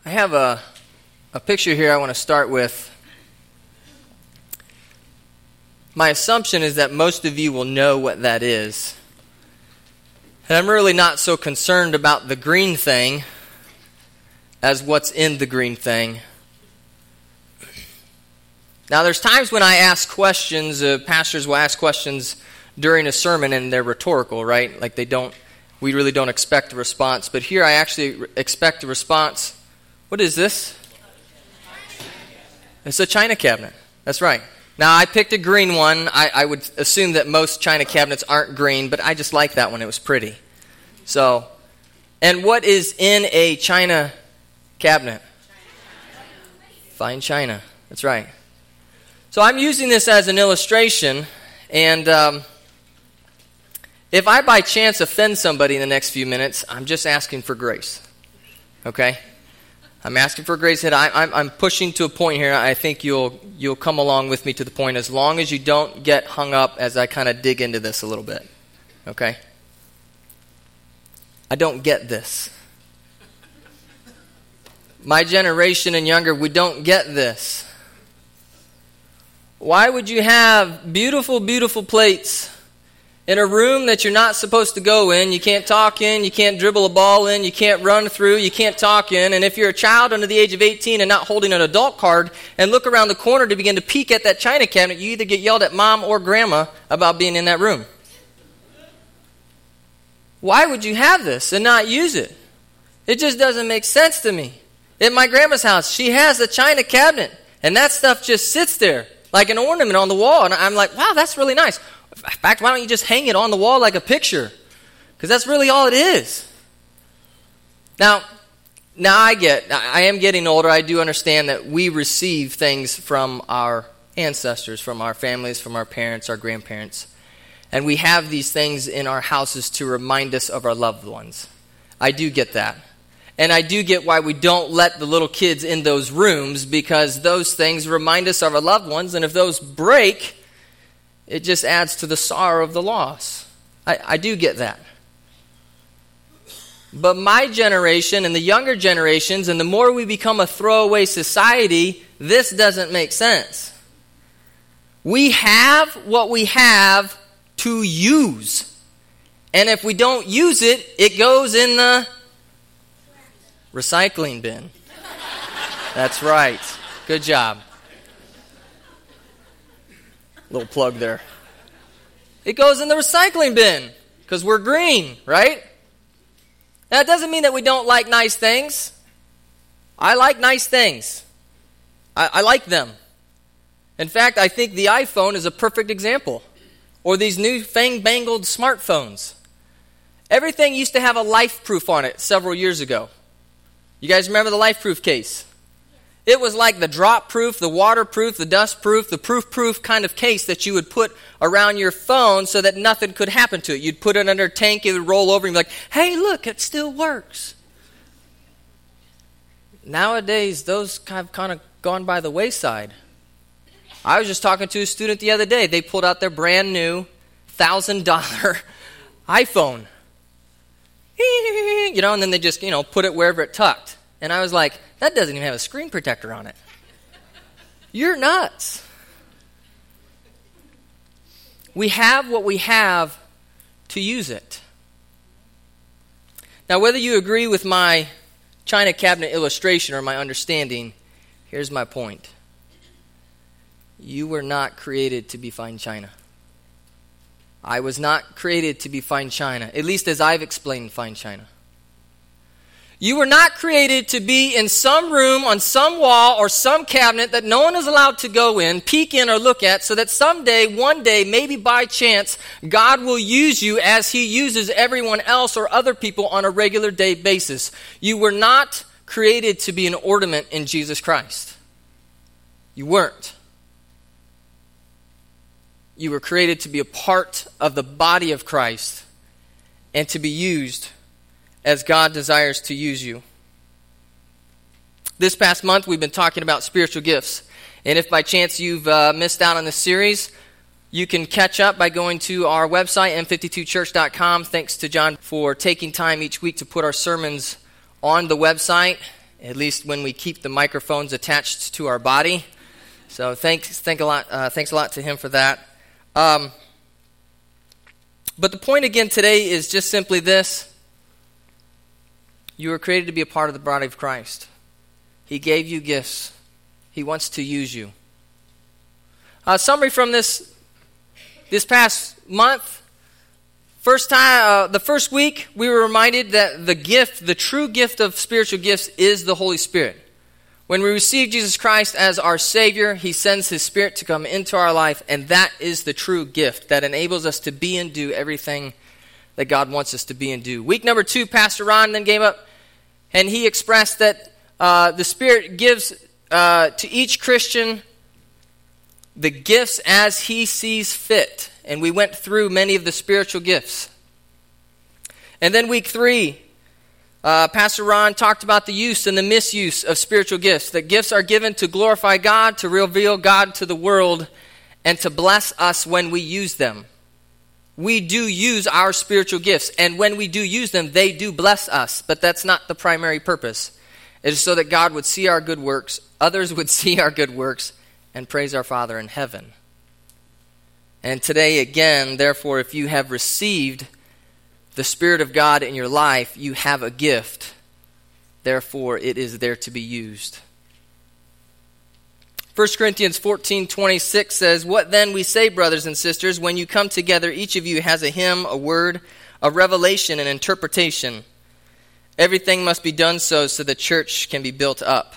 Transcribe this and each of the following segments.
I have a picture here I want to start with. My assumption is that most of you will know what that is. And I'm really not so concerned about the green thing as what's in the green thing. Now, there's times when I ask questions, pastors will ask questions during a sermon, and they're rhetorical, right? Like we really don't expect a response. But here I actually expect a response. What is this? It's a china cabinet. That's right. Now, I picked a green one. I would assume that most china cabinets aren't green, but I just like that one. It was pretty. So, and what is in a china cabinet? Fine china. That's right. So I'm using this as an illustration, and if I by chance offend somebody in the next few minutes, I'm just asking for grace. Okay? I'm asking for grace. I'm pushing to a point here. I think you'll come along with me to the point as long as you don't get hung up as I kind of dig into this a little bit. Okay? I don't get this. My generation and younger, we don't get this. Why would you have beautiful, beautiful plates in a room that you're not supposed to go in? You can't talk in, you can't dribble a ball in, you can't run through, you can't talk in. And if you're a child under the age of 18 and not holding an adult card and look around the corner to begin to peek at that china cabinet, you either get yelled at mom or grandma about being in that room. Why would you have this and not use it? It just doesn't make sense to me. At my grandma's house, she has a china cabinet, and that stuff just sits there like an ornament on the wall. And I'm like, wow, that's really nice. In fact, why don't you just hang it on the wall like a picture? Because that's really all it is. Now I am getting older. I do understand that we receive things from our ancestors, from our families, from our parents, our grandparents. And we have these things in our houses to remind us of our loved ones. I do get that. And I do get why we don't let the little kids in those rooms, because those things remind us of our loved ones. And if those break, it just adds to the sorrow of the loss. I do get that. But my generation and the younger generations, and the more we become a throwaway society, this doesn't make sense. We have what we have to use. And if we don't use it, it goes in the recycling bin. That's right. Good job. Little plug there. It goes in the recycling bin because we're green, right? That doesn't mean that we don't like nice things. I like nice things. I like them. In fact, I think the iPhone is a perfect example. Or these new fang-bangled smartphones. Everything used to have a life proof on it several years ago. You guys remember the life proof case? It was like the drop proof, the waterproof, the dust proof, the proof kind of case that you would put around your phone so that nothing could happen to it. You'd put it under a tank, it would roll over, and you'd be like, hey, look, it still works. Nowadays, those have kind of gone by the wayside. I was just talking to a student the other day. They pulled out their brand new $1,000 iPhone. And then they just, put it wherever it tucked. And I was like, that doesn't even have a screen protector on it. You're nuts. We have what we have to use it. Now, whether you agree with my china cabinet illustration or my understanding, here's my point. You were not created to be fine china. I was not created to be fine china, at least as I've explained fine china. You were not created to be in some room, on some wall, or some cabinet that no one is allowed to go in, peek in, or look at, so that someday, one day, maybe by chance, God will use you as He uses everyone else or other people on a regular day basis. You were not created to be an ornament in Jesus Christ. You weren't. You were created to be a part of the body of Christ and to be used as God desires to use you. This past month, we've been talking about spiritual gifts. And if by chance you've missed out on this series, you can catch up by going to our website, m52church.com. Thanks to John for taking time each week to put our sermons on the website. at least when we keep the microphones attached to our body. So thanks a lot to him for that. But the point again today is just simply this. You were created to be a part of the body of Christ. He gave you gifts. He wants to use you. Summary from this past month. The first week, we were reminded that the true gift of spiritual gifts is the Holy Spirit. When we receive Jesus Christ as our Savior, He sends His Spirit to come into our life, and that is the true gift that enables us to be and do everything that God wants us to be and do. Week number 2, Pastor Ron then came up, and he expressed that the Spirit gives to each Christian the gifts as he sees fit. And we went through many of the spiritual gifts. And then week 3, Pastor Ron talked about the use and the misuse of spiritual gifts. That gifts are given to glorify God, to reveal God to the world, and to bless us when we use them. We do use our spiritual gifts, and when we do use them, they do bless us. But that's not the primary purpose. It is so that God would see our good works, others would see our good works, and praise our Father in heaven. And today, again, therefore, if you have received the Spirit of God in your life, you have a gift. Therefore, it is there to be used. 1 Corinthians 14:26 says, "What then we say, brothers and sisters, when you come together, each of you has a hymn, a word, a revelation, an interpretation. Everything must be done so the church can be built up."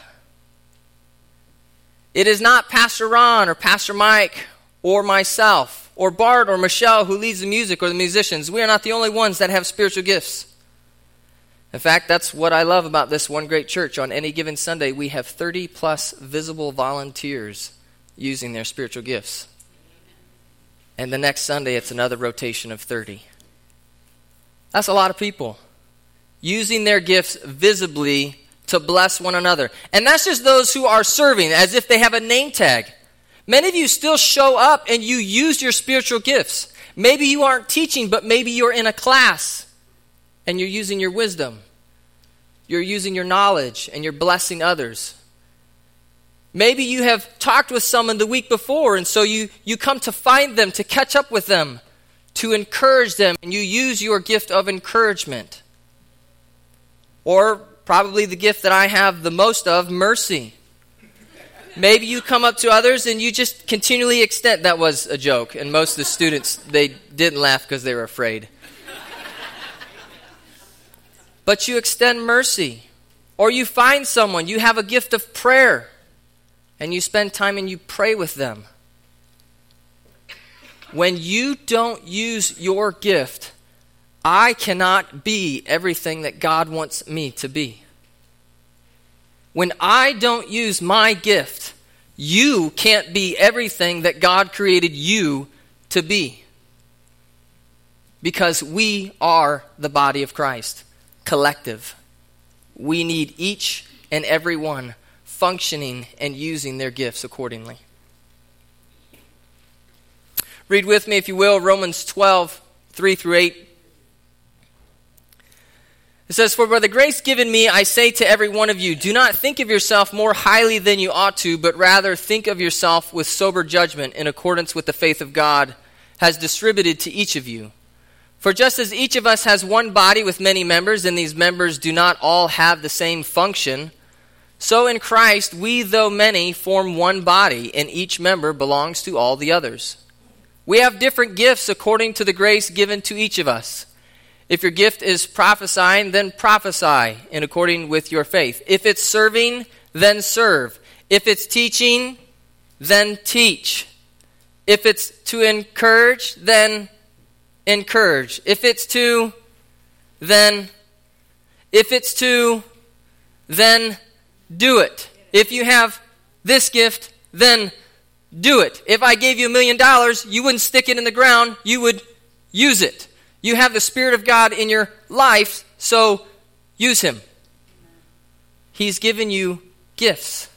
It is not Pastor Ron or Pastor Mike or myself or Bart or Michelle who leads the music or the musicians. We are not the only ones that have spiritual gifts. In fact, that's what I love about this one great church. On any given Sunday, we have 30 plus visible volunteers using their spiritual gifts. And the next Sunday, it's another rotation of 30. That's a lot of people using their gifts visibly to bless one another. And that's just those who are serving, as if they have a name tag. Many of you still show up and you use your spiritual gifts. Maybe you aren't teaching, but maybe you're in a class and you're using your wisdom. You're using your knowledge and you're blessing others. Maybe you have talked with someone the week before, and so you come to find them, to catch up with them, to encourage them, and you use your gift of encouragement. Or probably the gift that I have the most of, mercy. Maybe you come up to others and you just continually extend. That was a joke, and most of the students, they didn't laugh because they were afraid. But you extend mercy. Or you find someone, you have a gift of prayer, and you spend time and you pray with them. When you don't use your gift, I cannot be everything that God wants me to be. When I don't use my gift, you can't be everything that God created you to be. Because we are the body of Christ, collective. We need each and every one functioning and using their gifts accordingly. Read with me, if you will, Romans 12, 3 through 8. It says, "For by the grace given me, I say to every one of you, do not think of yourself more highly than you ought to, but rather think of yourself with sober judgment in accordance with the faith of God has distributed to each of you. For just as each of us has one body with many members, and these members do not all have the same function, so in Christ we, though many, form one body, and each member belongs to all the others. We have different gifts according to the grace given to each of us. If your gift is prophesying, then prophesy in according with your faith. If it's serving, then serve. If it's teaching, then teach. If it's to encourage, then encourage. If it's to, then do it. If you have this gift, then do it. If I gave you $1 million, you wouldn't stick it in the ground, you would use it. You have the Spirit of God in your life, so use Him. He's given you gifts.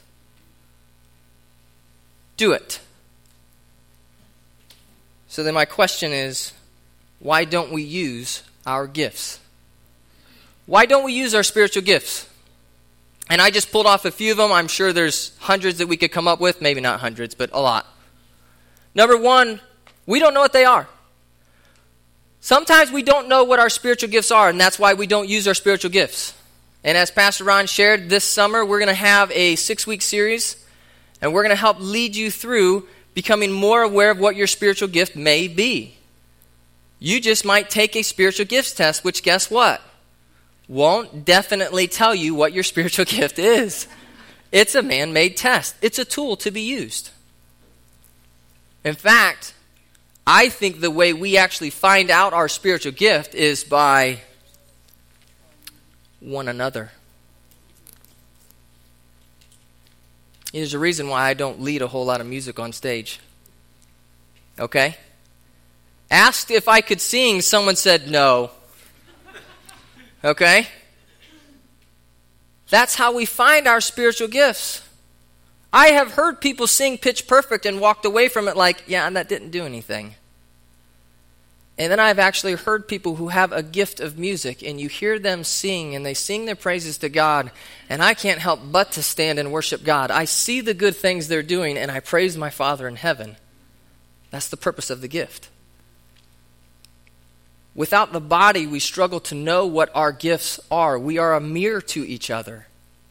Do it. So then my question is, why don't we use our gifts? Why don't we use our spiritual gifts? And I just pulled off a few of them. I'm sure there's hundreds that we could come up with. Maybe not hundreds, but a lot. Number one, we don't know what they are. Sometimes we don't know what our spiritual gifts are, and that's why we don't use our spiritual gifts. And as Pastor Ron shared, this summer we're going to have a 6-week series, and we're going to help lead you through becoming more aware of what your spiritual gift may be. You just might take a spiritual gifts test, which guess what? Won't definitely tell you what your spiritual gift is. It's a man-made test. It's a tool to be used. In fact, I think the way we actually find out our spiritual gift is by one another. There's a reason why I don't lead a whole lot of music on stage. Okay? Asked if I could sing, someone said no. Okay? That's how we find our spiritual gifts. I have heard people sing Pitch Perfect and walked away from it like, yeah, that didn't do anything. And then I've actually heard people who have a gift of music, and you hear them sing, and they sing their praises to God, and I can't help but to stand and worship God. I see the good things they're doing, and I praise my Father in heaven. That's the purpose of the gift. Without the body, we struggle to know what our gifts are. We are a mirror to each other.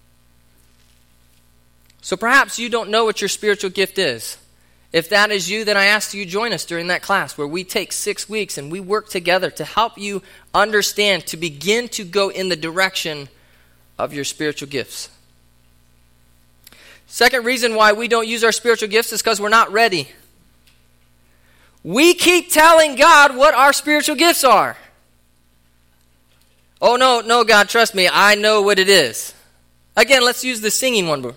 So perhaps you don't know what your spiritual gift is. If that is you, then I ask you join us during that class where we take 6 weeks and we work together to help you understand, to begin to go in the direction of your spiritual gifts. Second reason why we don't use our spiritual gifts is because we're not ready. We keep telling God what our spiritual gifts are. Oh, no, God, trust me, I know what it is. Again, let's use the singing one.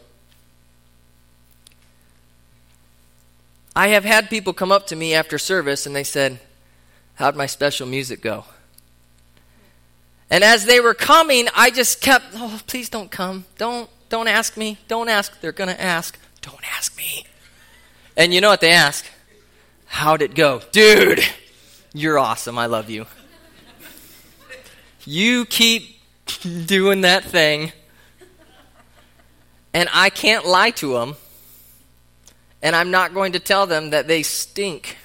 I have had people come up to me after service and they said, how'd my special music go? And as they were coming, I just kept, oh, please don't come. Don't ask me. Don't ask. They're going to ask. Don't ask me. And you know what they ask? How'd it go? Dude, you're awesome. I love you. You keep doing that thing. And I can't lie to them. And I'm not going to tell them that they stink.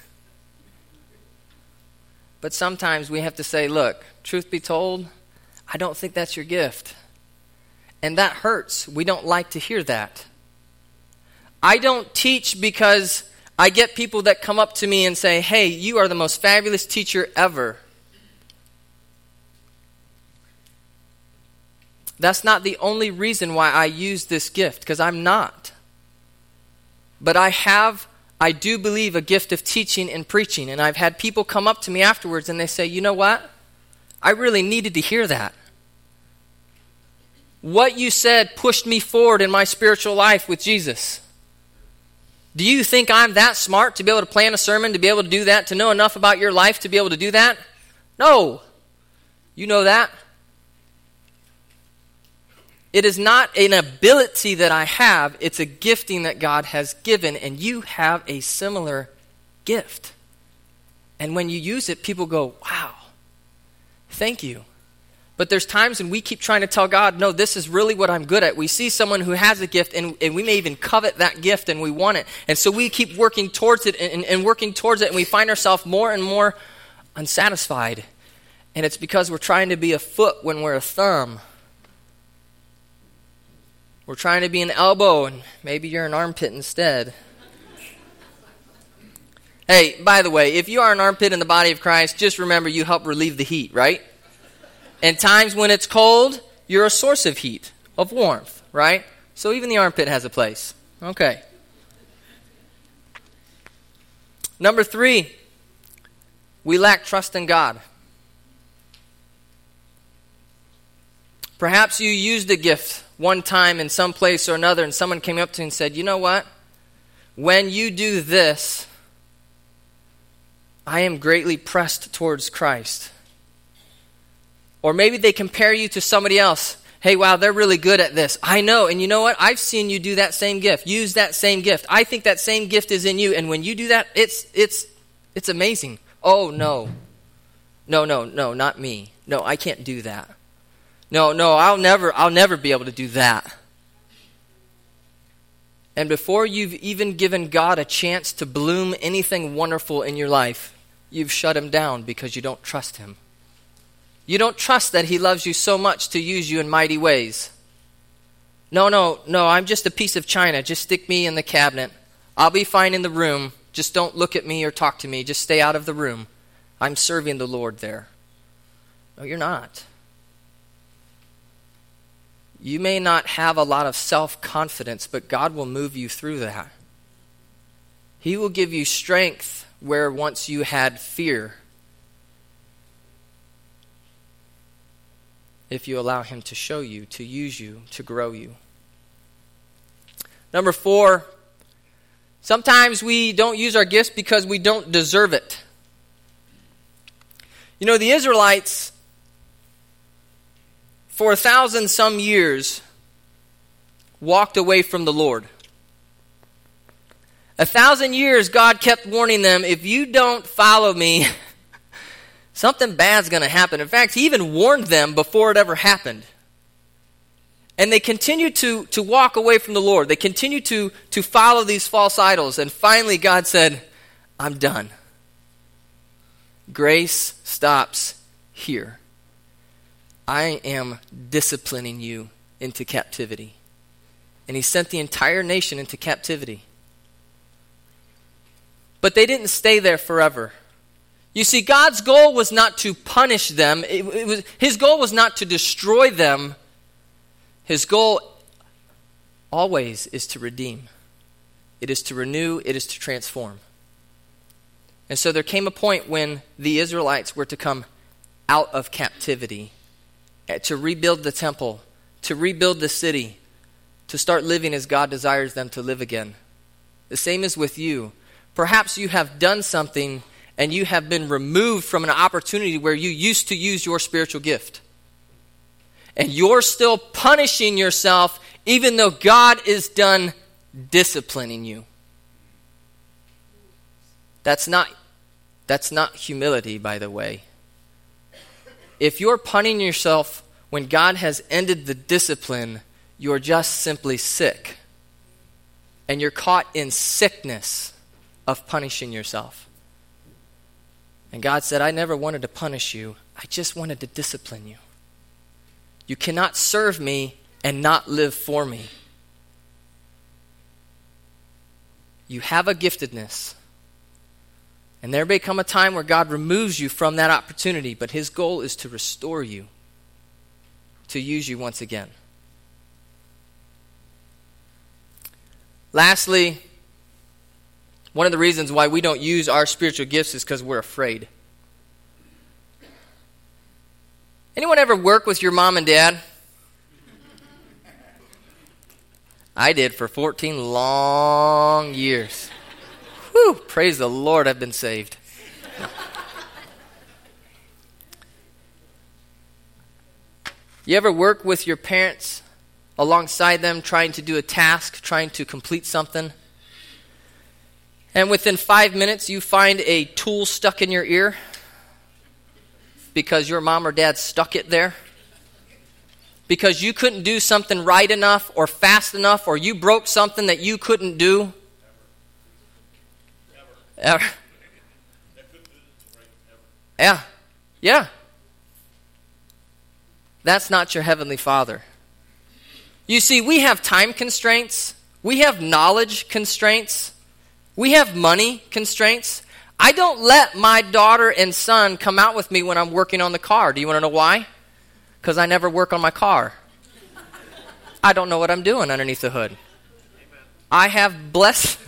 But sometimes we have to say, look, truth be told, I don't think that's your gift. And that hurts. We don't like to hear that. I don't teach because I get people that come up to me and say, hey, you are the most fabulous teacher ever. That's not the only reason why I use this gift, because I'm not. But I do believe a gift of teaching and preaching. And I've had people come up to me afterwards and they say, you know what? I really needed to hear that. What you said pushed me forward in my spiritual life with Jesus. Do you think I'm that smart to be able to plan a sermon, to be able to do that, to know enough about your life to be able to do that? No. You know that. It is not an ability that I have, it's a gifting that God has given, and you have a similar gift. And when you use it, people go, wow, thank you. But there's times when we keep trying to tell God, no, this is really what I'm good at. We see someone who has a gift, and we may even covet that gift, and we want it. And so we keep working towards it and working towards it, and we find ourselves more and more unsatisfied. And it's because we're trying to be a foot when we're a thumb. We're trying to be an elbow, and maybe you're an armpit instead. Hey, by the way, if you are an armpit in the body of Christ, just remember you help relieve the heat, right? And times when it's cold, you're a source of heat, of warmth, right? So even the armpit has a place. Okay. Number 3, we lack trust in God. Perhaps you used a gift one time in some place or another, and someone came up to you and said, you know what? When you do this, I am greatly pressed towards Christ. Or maybe they compare you to somebody else. Hey, wow, they're really good at this. I know, and you know what? I've seen you do that same gift. Use that same gift. I think that same gift is in you, and when you do that, it's amazing. Oh, no. No, not me. No, I can't do that. No, I'll never be able to do that. And before you've even given God a chance to bloom anything wonderful in your life, you've shut him down because you don't trust him. You don't trust that he loves you so much to use you in mighty ways. No, I'm just a piece of china. Just stick me in the cabinet. I'll be fine in the room. Just don't look at me or talk to me. Just stay out of the room. I'm serving the Lord there. No, you're not. You may not have a lot of self-confidence, but God will move you through that. He will give you strength where once you had fear, if you allow him to show you, to use you, to grow you. Number 4, sometimes we don't use our gifts because we don't deserve it. You know, the Israelites, for 1,000 some years, walked away from the Lord. 1,000 years, God kept warning them, if you don't follow me, something bad's going to happen. In fact, he even warned them before it ever happened. And they continued to walk away from the Lord. They continued to follow these false idols. And finally, God said, I'm done. Grace stops here. I am disciplining you into captivity. And he sent the entire nation into captivity. But they didn't stay there forever. You see, God's goal was not to punish them. His goal was not to destroy them. His goal always is to redeem. It is to renew. It is to transform. And so there came a point when the Israelites were to come out of captivity, to rebuild the temple, to rebuild the city, to start living as God desires them to live again. The same is with you. Perhaps you have done something and you have been removed from an opportunity where you used to use your spiritual gift. And you're still punishing yourself even though God is done disciplining you. That's not humility, by the way. If you're punishing yourself when God has ended the discipline, you're just simply sick. And you're caught in sickness of punishing yourself. And God said, I never wanted to punish you. I just wanted to discipline you. You cannot serve me and not live for me. You have a giftedness. And there may come a time where God removes you from that opportunity, but his goal is to restore you, to use you once again. Lastly, one of the reasons why we don't use our spiritual gifts is because we're afraid. Anyone ever work with your mom and dad? I did for 14 long years. Whew, praise the Lord, I've been saved. You ever work with your parents alongside them, trying to do a task, trying to complete something? And within 5 minutes, you find a tool stuck in your ear because your mom or dad stuck it there? Because you couldn't do something right enough or fast enough, or you broke something that you couldn't do? Ever. Yeah. That's not your Heavenly Father. You see, we have time constraints. We have knowledge constraints. We have money constraints. I don't let my daughter and son come out with me when I'm working on the car. Do you want to know why? Because I never work on my car. I don't know what I'm doing underneath the hood. I have blessed...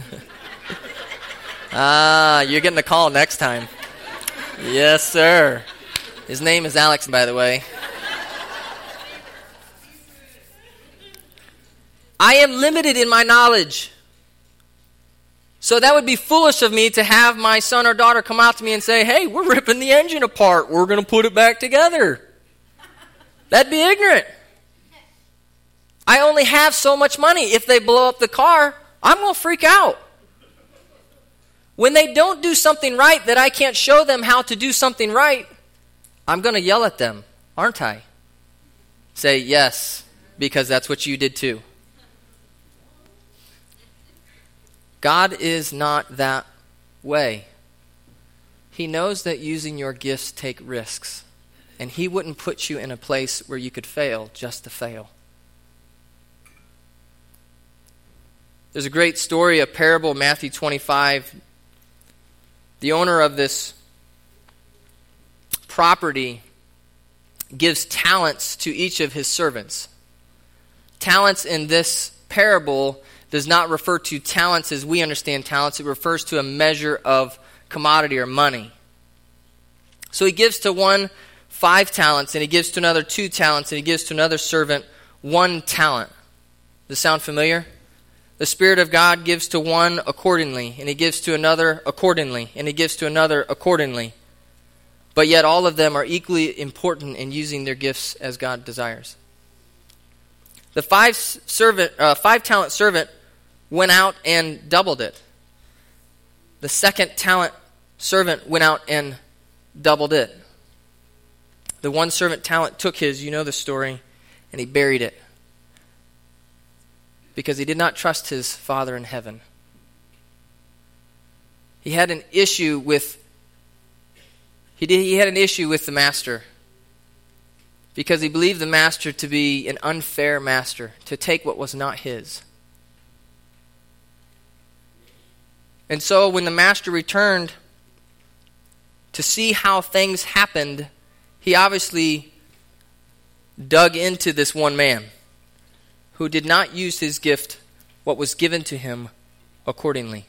you're getting a call next time. Yes, sir. His name is Alex, by the way. I am limited in my knowledge. So that would be foolish of me to have my son or daughter come out to me and say, hey, we're ripping the engine apart. We're going to put it back together. That'd be ignorant. I only have so much money. If they blow up the car, I'm going to freak out. When they don't do something right that I can't show them how to do something right, I'm going to yell at them, aren't I? Say, yes, because that's what you did too. God is not that way. He knows that using your gifts take risks, and he wouldn't put you in a place where you could fail just to fail. There's a great story, a parable, Matthew 25. The owner of this property gives talents to each of his servants. Talents in this parable does not refer to talents as we understand talents. It refers to a measure of commodity or money. So he gives to one 5 talents, and he gives to another 2 talents, and he gives to another servant 1 talent. Does this sound familiar? The Spirit of God gives to one accordingly, and he gives to another accordingly, and he gives to another accordingly. But yet all of them are equally important in using their gifts as God desires. The 5-talent servant went out and doubled it. The 2nd talent servant went out and doubled it. The 1 servant talent took his, you know the story, and he buried it, because he did not trust his Father in heaven. He had an issue with the master, because he believed the master to be an unfair master, to take what was not his. And so when the master returned to see how things happened, he obviously dug into this one man who did not use his gift, what was given to him, accordingly.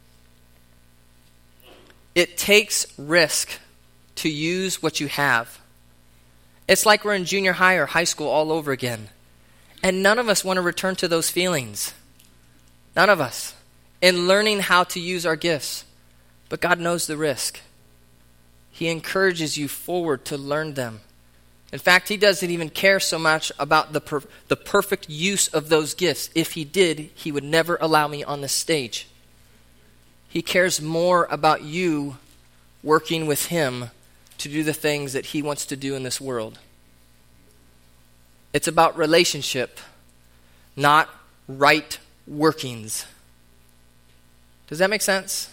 It takes risk to use what you have. It's like we're in junior high or high school all over again. And none of us want to return to those feelings. None of us. In learning how to use our gifts. But God knows the risk. He encourages you forward to learn them. In fact, he doesn't even care so much about the perfect use of those gifts. If he did, he would never allow me on this stage. He cares more about you working with him to do the things that he wants to do in this world. It's about relationship, not right workings. Does that make sense?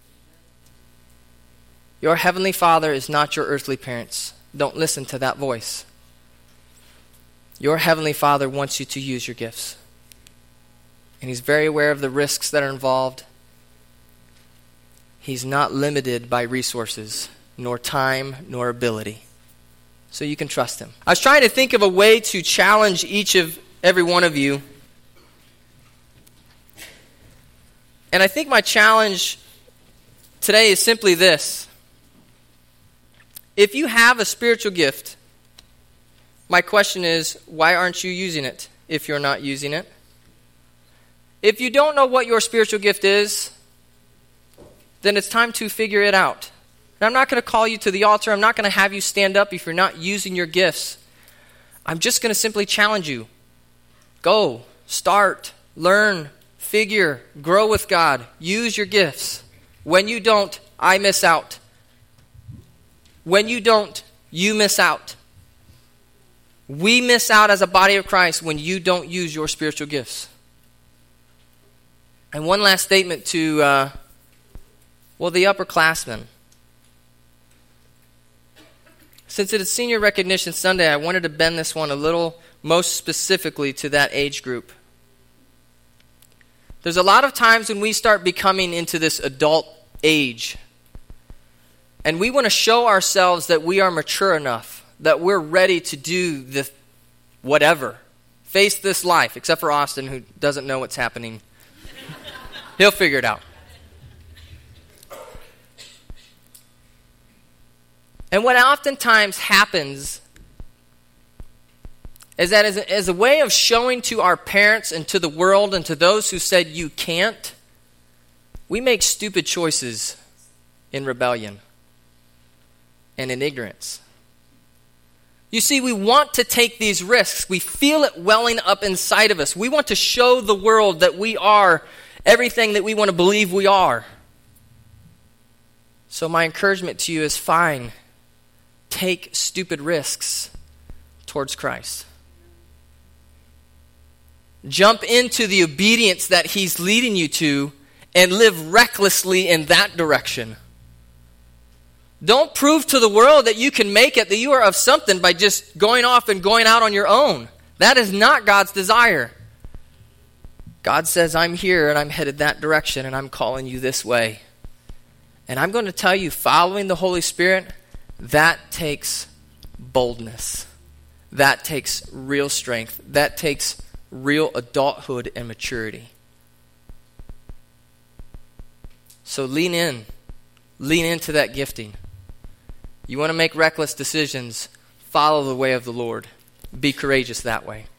Your heavenly Father is not your earthly parents. Don't listen to that voice. Your heavenly Father wants you to use your gifts. And he's very aware of the risks that are involved. He's not limited by resources, nor time, nor ability. So you can trust him. I was trying to think of a way to challenge every one of you. And I think my challenge today is simply this. If you have a spiritual gift, my question is, why aren't you using it if you're not using it? If you don't know what your spiritual gift is, then it's time to figure it out. And I'm not going to call you to the altar. I'm not going to have you stand up if you're not using your gifts. I'm just going to simply challenge you. Go, start, learn, figure, grow with God. Use your gifts. When you don't, I miss out. When you don't, you miss out. We miss out as a body of Christ when you don't use your spiritual gifts. And one last statement to, the upperclassmen. Since it is Senior Recognition Sunday, I wanted to bend this one a little most specifically to that age group. There's a lot of times when we start becoming into this adult age, and we want to show ourselves that we are mature enough, that we're ready to do the whatever, face this life, except for Austin, who doesn't know what's happening. He'll figure it out. And what oftentimes happens is that as a way of showing to our parents and to the world and to those who said you can't, we make stupid choices in rebellion and in ignorance. You see, we want to take these risks. We feel it welling up inside of us. We want to show the world that we are everything that we want to believe we are. So my encouragement to you is fine. Take stupid risks towards Christ. Jump into the obedience that he's leading you to and live recklessly in that direction. Don't prove to the world that you can make it, that you are of something by just going off and going out on your own. That is not God's desire. God says, I'm here and I'm headed that direction and I'm calling you this way. And I'm going to tell you, following the Holy Spirit, that takes boldness. That takes real strength. That takes real adulthood and maturity. So lean in. Lean into that gifting. You want to make reckless decisions, follow the way of the Lord. Be courageous that way.